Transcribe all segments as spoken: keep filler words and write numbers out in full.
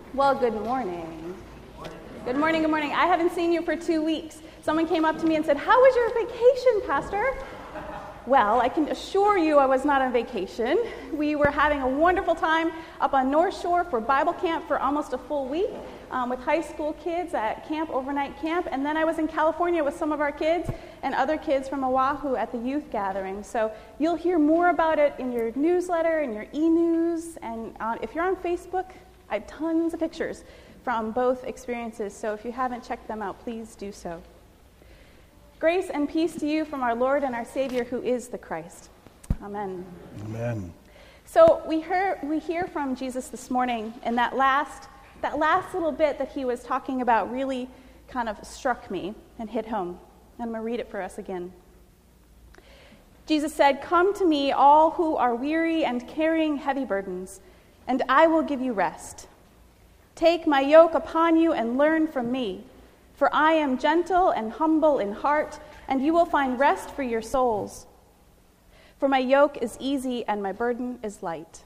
Well, good morning. Good morning, good morning. I haven't seen you for two weeks. Someone came up to me and said, "How was your vacation, Pastor?" Well, I can assure you I was not on vacation. We were having a wonderful time up on North Shore for Bible camp for almost a full week um, with high school kids at camp, overnight camp. And then I was in California with some of our kids and other kids from Oahu at the youth gathering. So you'll hear more about it in your newsletter and your e-news. And uh, if you're on Facebook, I have tons of pictures from both experiences. So if you haven't checked them out, please do so. Grace and peace to you from our Lord and our Savior, who is the Christ. Amen. Amen. So we hear we hear from Jesus this morning, and that last that last little bit that he was talking about really kind of struck me and hit home. And I'm going to read it for us again. Jesus said, "Come to me, all who are weary and carrying heavy burdens, and I will give you rest. Take my yoke upon you and learn from me. For I am gentle and humble in heart, and you will find rest for your souls. For my yoke is easy and my burden is light."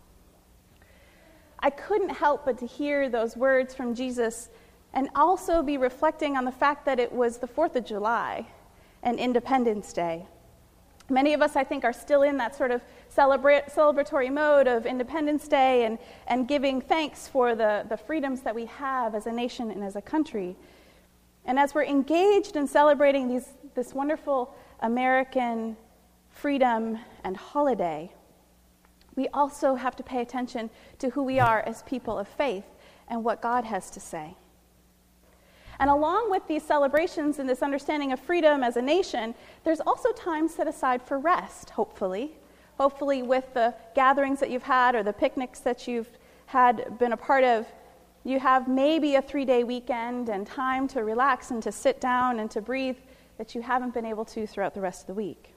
I couldn't help but to hear those words from Jesus and also be reflecting on the fact that it was the fourth of July and Independence Day. Many of us, I think, are still in that sort of celebrate, celebratory mode of Independence Day and, and giving thanks for the, the freedoms that we have as a nation and as a country. And as we're engaged in celebrating these, this wonderful American freedom and holiday, we also have to pay attention to who we are as people of faith and what God has to say. And along with these celebrations and this understanding of freedom as a nation, there's also time set aside for rest, hopefully. Hopefully with the gatherings that you've had or the picnics that you've had been a part of, you have maybe a three-day weekend and time to relax and to sit down and to breathe that you haven't been able to throughout the rest of the week.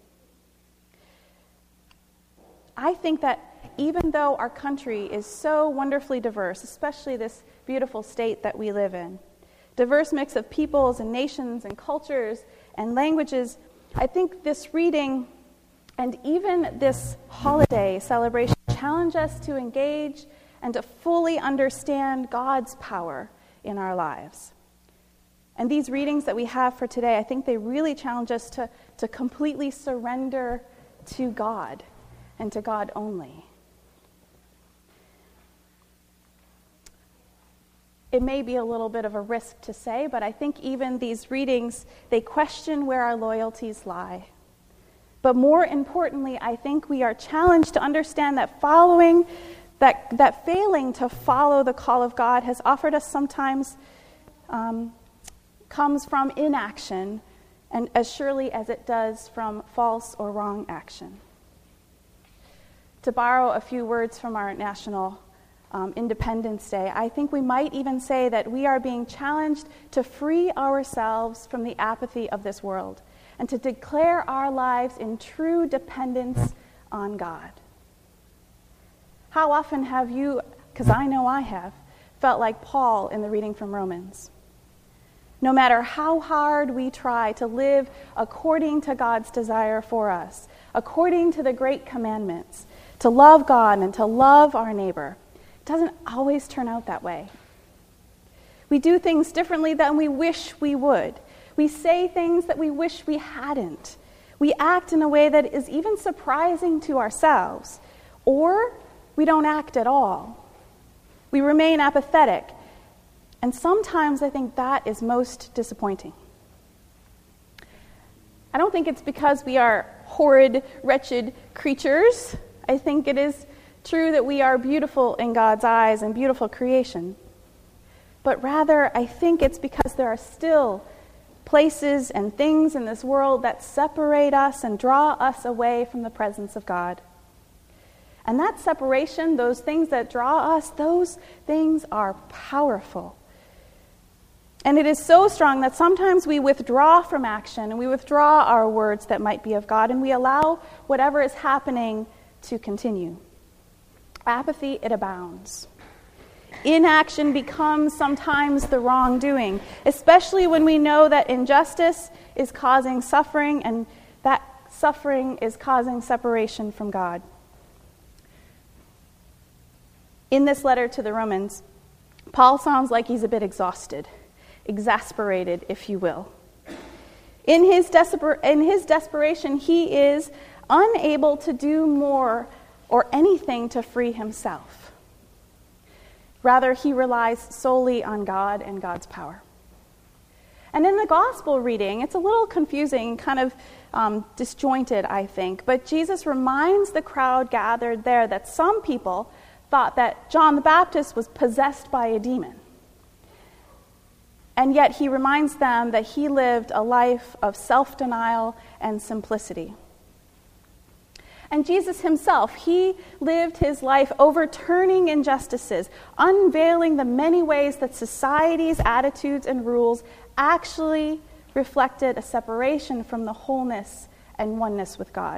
I think that even though our country is so wonderfully diverse, especially this beautiful state that we live in, diverse mix of peoples and nations and cultures and languages, I think this reading and even this holiday celebration challenge us to engage and to fully understand God's power in our lives. And these readings that we have for today, I think they really challenge us to, to completely surrender to God and to God only. It may be a little bit of a risk to say, but I think even these readings, they question where our loyalties lie. But more importantly, I think we are challenged to understand that following That, that failing to follow the call of God has offered us sometimes um, comes from inaction, and as surely as it does from false or wrong action. To borrow a few words from our National um, Independence Day, I think we might even say that we are being challenged to free ourselves from the apathy of this world and to declare our lives in true dependence on God. How often have you, because I know I have, felt like Paul in the reading from Romans? No matter how hard we try to live according to God's desire for us, according to the great commandments, to love God and to love our neighbor, it doesn't always turn out that way. We do things differently than we wish we would. We say things that we wish we hadn't. We act in a way that is even surprising to ourselves, or we don't act at all. We remain apathetic. And sometimes I think that is most disappointing. I don't think it's because we are horrid, wretched creatures. I think it is true that we are beautiful in God's eyes and beautiful creation. But rather, I think it's because there are still places and things in this world that separate us and draw us away from the presence of God. And that separation, those things that draw us, those things are powerful. And it is so strong that sometimes we withdraw from action and we withdraw our words that might be of God and we allow whatever is happening to continue. Apathy, it abounds. Inaction becomes sometimes the wrongdoing, especially when we know that injustice is causing suffering and that suffering is causing separation from God. In this letter to the Romans, Paul sounds like he's a bit exhausted, exasperated, if you will. In his, desper- in his desperation, he is unable to do more or anything to free himself. Rather, he relies solely on God and God's power. And in the gospel reading, it's a little confusing, kind of um, disjointed, I think. But Jesus reminds the crowd gathered there that some people thought that John the Baptist was possessed by a demon. And yet he reminds them that he lived a life of self-denial and simplicity. And Jesus himself, he lived his life overturning injustices, unveiling the many ways that society's attitudes and rules actually reflected a separation from the wholeness and oneness with God.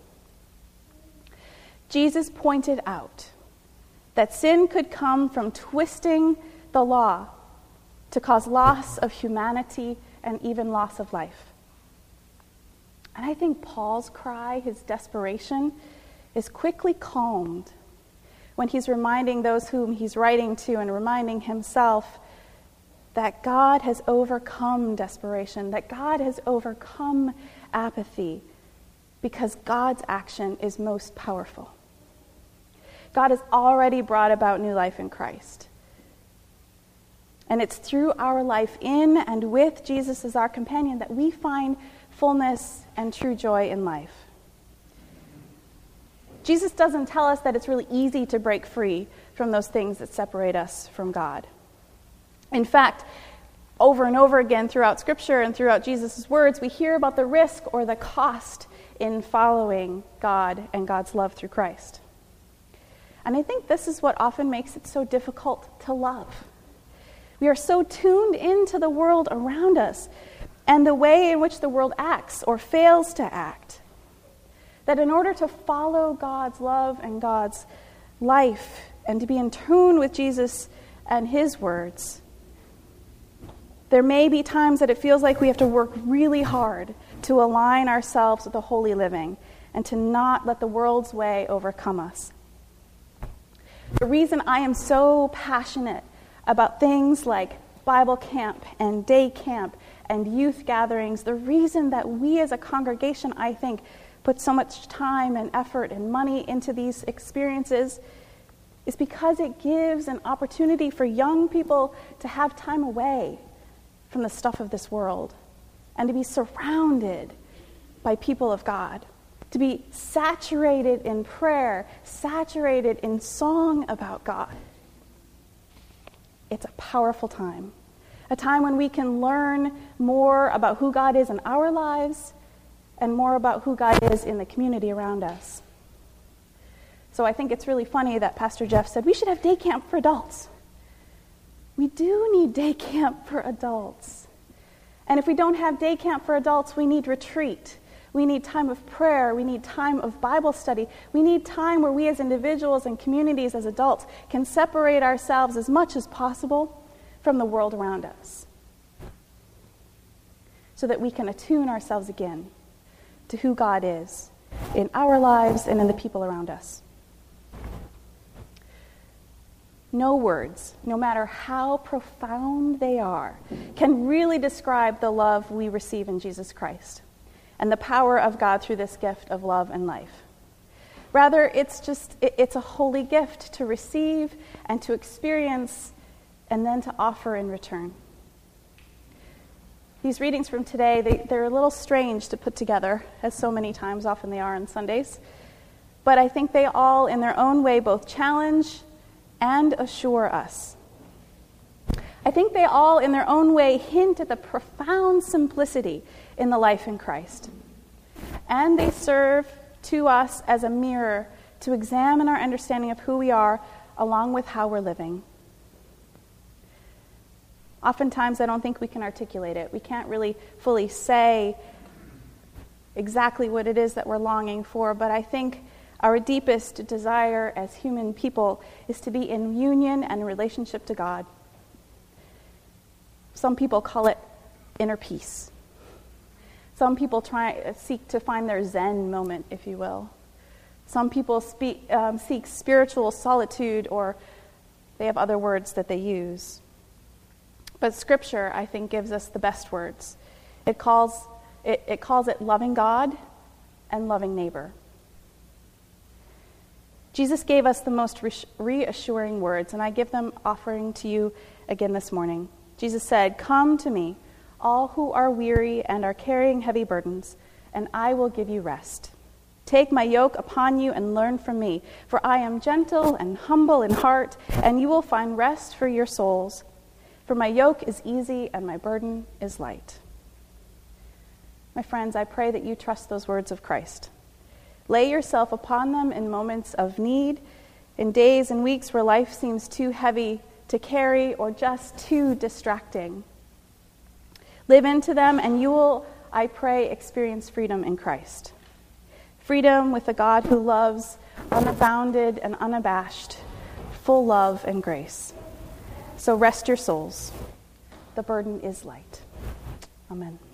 Jesus pointed out that sin could come from twisting the law to cause loss of humanity and even loss of life. And I think Paul's cry, his desperation, is quickly calmed when he's reminding those whom he's writing to and reminding himself that God has overcome desperation, that God has overcome apathy, because God's action is most powerful. God has already brought about new life in Christ. And it's through our life in and with Jesus as our companion that we find fullness and true joy in life. Jesus doesn't tell us that it's really easy to break free from those things that separate us from God. In fact, over and over again throughout Scripture and throughout Jesus' words, we hear about the risk or the cost in following God and God's love through Christ. And I think this is what often makes it so difficult to love. We are so tuned into the world around us and the way in which the world acts or fails to act, that in order to follow God's love and God's life and to be in tune with Jesus and his words, there may be times that it feels like we have to work really hard to align ourselves with the holy living and to not let the world's way overcome us. The reason I am so passionate about things like Bible camp and day camp and youth gatherings, the reason that we as a congregation, I think, put so much time and effort and money into these experiences is because it gives an opportunity for young people to have time away from the stuff of this world and to be surrounded by people of God, to be saturated in prayer, saturated in song about God. It's a powerful time, a time when we can learn more about who God is in our lives and more about who God is in the community around us. So I think it's really funny that Pastor Jeff said we should have day camp for adults. We do need day camp for adults. And if we don't have day camp for adults, we need retreat. We need time of prayer. We need time of Bible study. We need time where we as individuals and communities as adults can separate ourselves as much as possible from the world around us so that we can attune ourselves again to who God is in our lives and in the people around us. No words, no matter how profound they are, can really describe the love we receive in Jesus Christ and the power of God through this gift of love and life. Rather, it's just, it's a holy gift to receive and to experience and then to offer in return. These readings from today, they, they're a little strange to put together, as so many times often they are on Sundays. But I think they all, in their own way, both challenge and assure us. I think they all, in their own way, hint at the profound simplicity in the life in Christ. And they serve to us as a mirror to examine our understanding of who we are along with how we're living. Oftentimes, I don't think we can articulate it. We can't really fully say exactly what it is that we're longing for, but I think our deepest desire as human people is to be in union and relationship to God. Some people call it inner peace. Some people try seek to find their Zen moment, if you will. Some people speak, um, seek spiritual solitude or They have other words that they use. But Scripture, I think, gives us the best words. It calls it, it calls it loving God and loving neighbor. Jesus gave us the most reassuring words, and I give them offering to you again this morning. Jesus said, "Come to me, all who are weary and are carrying heavy burdens, and I will give you rest. Take my yoke upon you and learn from me, for I am gentle and humble in heart, and you will find rest for your souls. For my yoke is easy and my burden is light." My friends, I pray that you trust those words of Christ. Lay yourself upon them in moments of need, in days and weeks where life seems too heavy to carry or just too distracting. Live into them, and you will, I pray, experience freedom in Christ. Freedom with a God who loves, unabounded and unabashed, full love and grace. So rest your souls. The burden is light. Amen.